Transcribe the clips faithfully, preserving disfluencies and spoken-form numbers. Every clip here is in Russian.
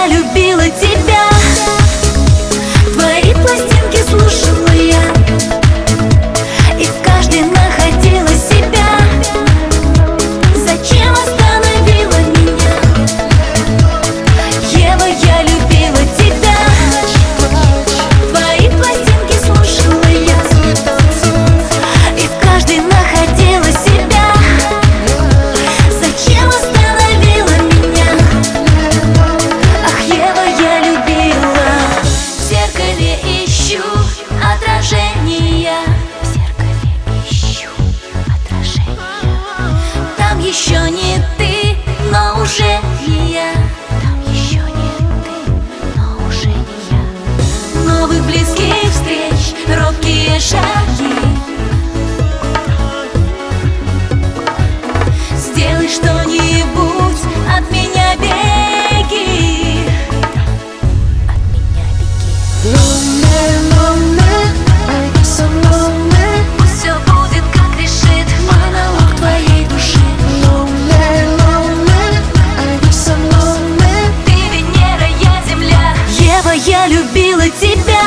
любила тебя. Твои пластинки слушала я, и в каждой находила себя. Зачем остановила меня? Ева, я любила тебя. Твои пластинки слушала я, и в каждой находила себя. Зачем остановила меня? Ах, Ева, я любила. В зеркале ищу отражения, в зеркале ищу отражения. Там еще не ты, но уже не я. Там еще не ты, но уже не я. Новых близких встреч, робкие шаги. Сделай что-нибудь, от меня беги. От меня беги. Пусть все будет, как решит монолог твоей души. Ты Венера, я Земля. Ева, я любила тебя.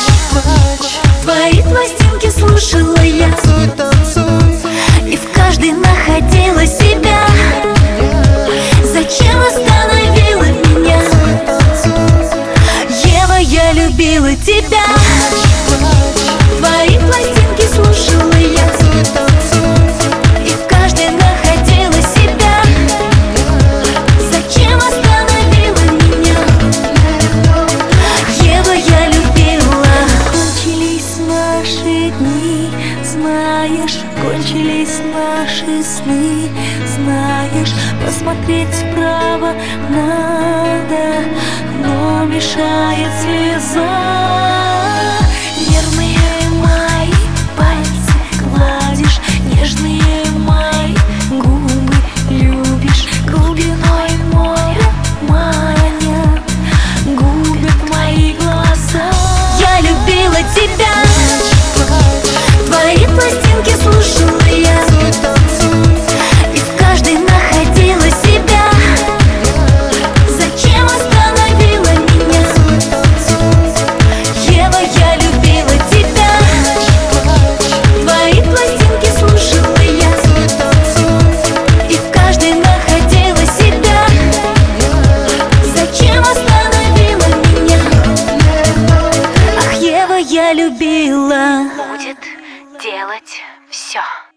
Твои пластинки слушала я, и в каждой находила себя. Зачем остановила меня? Ева, я любила тебя. Твои пластинки слушала я, и в каждой находила себя. Зачем остановила меня? Ева, я любила. Кончились наши дни, знаешь, кончились наши сны, знаешь. Посмотреть вправо надо, но мешает слеза. Нервные мои пальцы гладишь, нежные мои губы любишь. Глубиной моря манят, губят мои глаза. Я любила тебя. Твои пластинки слушала я, и в каждой находила себя. Зачем остановила меня? Ева, я любила тебя. Твои пластинки слушала я, и в каждой находила себя. Зачем остановила меня? Ах, Ева, я любила. Будет делать все.